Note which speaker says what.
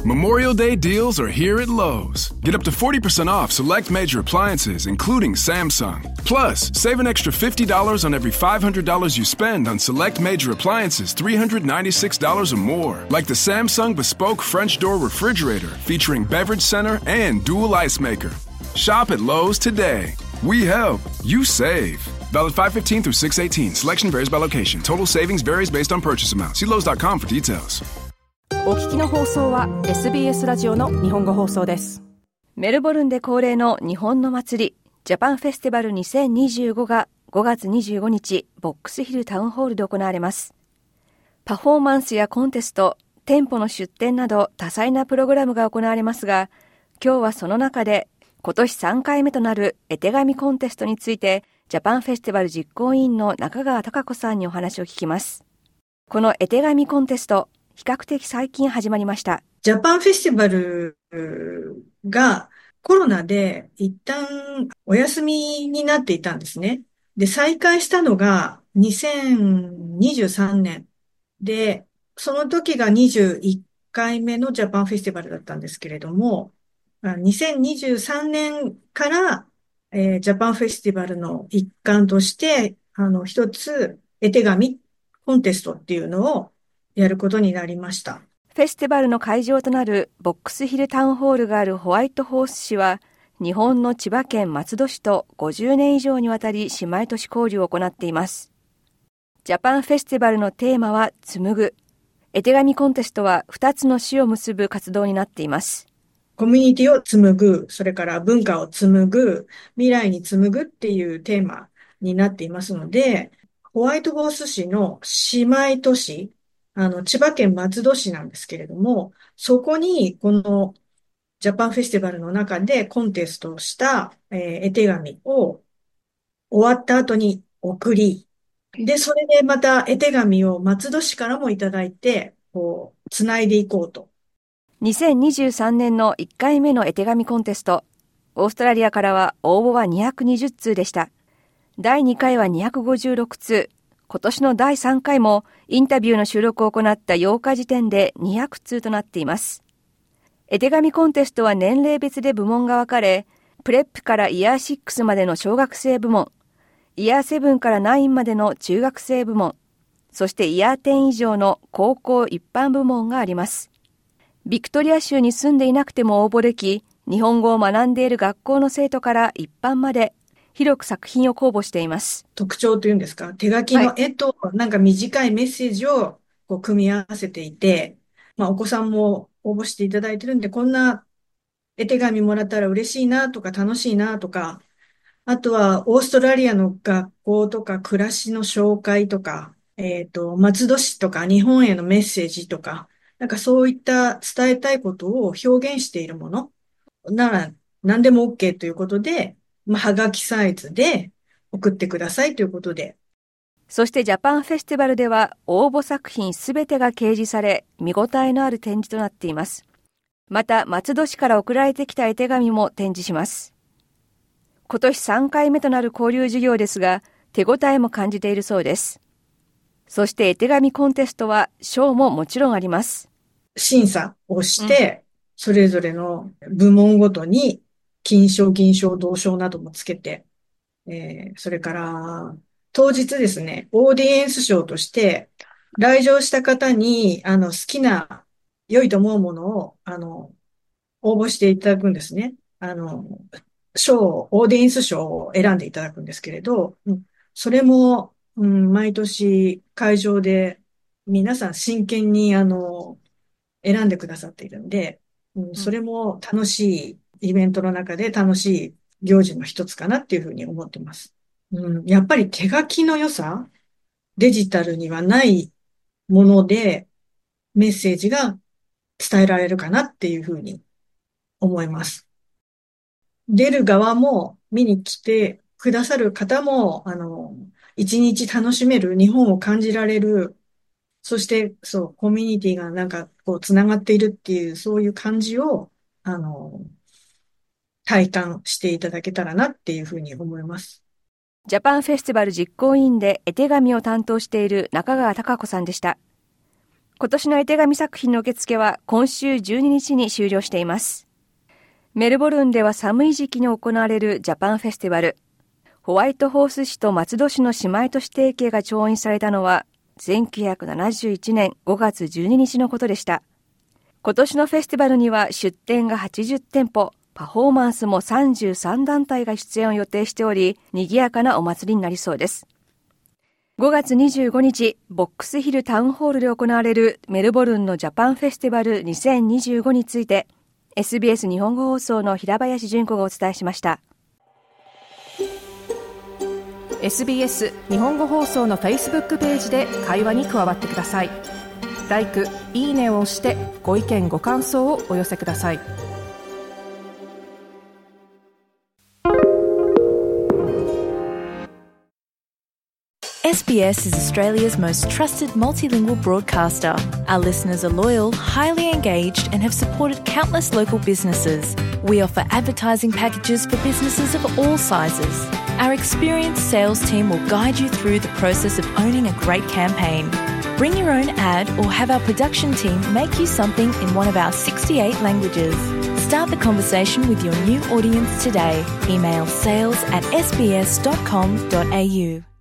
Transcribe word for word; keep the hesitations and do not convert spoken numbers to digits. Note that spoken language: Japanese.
Speaker 1: Memorial Day deals are here at Lowe's. Get up to forty percent off select major appliances, including Samsung. Plus, save an extra fifty dollars on every five hundred dollars you spend on select major appliances three hundred ninety-six dollars or more, like the Samsung Bespoke French Door Refrigerator featuring Beverage Center and Dual Ice Maker. Shop at Lowe's today. We help. You save. Valid five fifteen through six eighteen. Selection varies by location. Total savings varies based on purchase amount. See Lowe's dot com for details.
Speaker 2: お聞きの放送は エスビーエス ラジオの日本語放送です。メルボルンで恒例の日本の祭り、ジャパンフェスティバルにせんにじゅうごがごがつにじゅうごにち、ボックスヒルタウンホールで行われます。パフォーマンスやコンテスト、店舗の出店など多彩なプログラムが行われますが、今日はその中で今年さんかいめとなる絵手紙コンテストについて、ジャパンフェスティバル実行委員の中川貴子さんにお話を聞きます。この絵手紙コンテスト、比較的最近始まりました。
Speaker 3: ジャパンフェスティバルがコロナで一旦お休みになっていたんですね。で、再開したのがにせんにじゅうさんねんで、その時がにじゅういっかいめのジャパンフェスティバルだったんですけれども、にせんにじゅうさんねんから、えー、ジャパンフェスティバルの一環として、あの、一つ絵手紙コンテストっていうのをやることになりました。
Speaker 2: フェスティバルの会場となるボックスヒルタウンホールがあるホワイトホース市は、日本の千葉県松戸市とごじゅうねん以上にわたり姉妹都市交流を行っています。ジャパンフェスティバルのテーマは紡ぐ。絵手紙コンテストはふたつの市を結ぶ活動になっています。
Speaker 3: コミュニティを紡ぐ、それから文化を紡ぐ、未来に紡ぐっていうテーマになっていますので、ホワイトホース市の姉妹都市、あの、千葉県松戸市なんですけれども、そこにこのジャパンフェスティバルの中でコンテストをした、えー、絵手紙を終わった後に送り、で、それでまた絵手紙を松戸市からもいただいて、こう、つないでいこうと。
Speaker 2: にせんにじゅうさんねんのいっかいめの絵手紙コンテスト。オーストラリアからは応募はにひゃくにじゅっつうでした。だいにかいはにひゃくごじゅうろくつう。今年のだいさんかいもインタビューの収録を行ったようか時点でにひゃくつうとなっています。絵手紙コンテストは年齢別で部門が分かれ、プレップからイヤーろくまでの小学生部門、イヤーななからきゅうまでの中学生部門、そしてイヤーじゅう以上の高校一般部門があります。ビクトリア州に住んでいなくても応募でき、日本語を学んでいる学校の生徒から一般まで、広く作品を公募しています。
Speaker 3: 特徴というんですか、手書きの絵となんか短いメッセージをこう組み合わせていて、まあお子さんも応募していただいてるんで、こんな絵手紙もらったら嬉しいなとか楽しいなとか、あとはオーストラリアの学校とか暮らしの紹介とか、えっと、松戸市とか日本へのメッセージとか、なんかそういった伝えたいことを表現しているものなら何でも OK ということで、まあ、はがきサイズで送ってくださいということで。
Speaker 2: そしてジャパンフェスティバルでは応募作品すべてが掲示され、見応えのある展示となっています。また、松戸市から送られてきた絵手紙も展示します。今年さんかいめとなる交流事業ですが、手応えも感じているそうです。そして絵手紙コンテストは賞ももちろんあります。
Speaker 3: 審査をして、うん、それぞれの部門ごとに金賞、銀賞、銅賞などもつけて、えー、それから当日ですね、オーディエンス賞として来場した方にあの好きな良いと思うものをあの応募していただくんですね。あの賞、オーディエンス賞を選んでいただくんですけれど、うん、それも、うん、毎年会場で皆さん真剣にあの選んでくださっているんで、うん、それも楽しいイベントの中で楽しい行事の一つかなっていうふうに思ってます。うん、やっぱり手書きの良さ、デジタルにはないものでメッセージが伝えられるかなっていうふうに思います。出る側も見に来てくださる方も、あの、一日楽しめる、日本を感じられる、そして、そう、コミュニティがなんかこうつながっているっていう、そういう感じを、あの、体感していただけたらなっていうふうに思います。
Speaker 2: ジャパンフェスティバル実行委員で絵手紙を担当している中川貴子さんでした。 今年の絵手紙作品の受付は今週じゅうににちに終了しています。メルボルンでは寒い時期に行われるジャパンフェスティバル。ホワイトホース市と松戸市の姉妹都市提携が調印されたのはせんきゅうひゃくななじゅういちねんごがつじゅうににちのことでした。今年のフェスティバルには出店がはちじゅってんぽ、パフォーマンスもさんじゅうさんだんたいが出演を予定しており、賑やかなお祭りになりそうです。ごがつにじゅうごにち、ボックスヒルタウンホールで行われるメルボルンのジャパンフェスティバルにせんにじゅうごについて、エスビーエス 日本語放送の平林純子がお伝えしました。
Speaker 4: エスビーエス 日本語放送の Facebook ページで会話に加わってください。ライク、いいねを押してご意見ご感想をお寄せください。
Speaker 5: エスビーエスis Australia's most trusted multilingual broadcaster. Our listeners are loyal, highly engaged, and have supported countless local businesses. We offer advertising packages for businesses of all sizes. Our experienced sales team will guide you through the process of owning a great campaign. Bring your own ad or have our production team make you something in one of our sixty-eight languages. Start the conversation with your new audience today. Email sales at s b s dot com dot a u.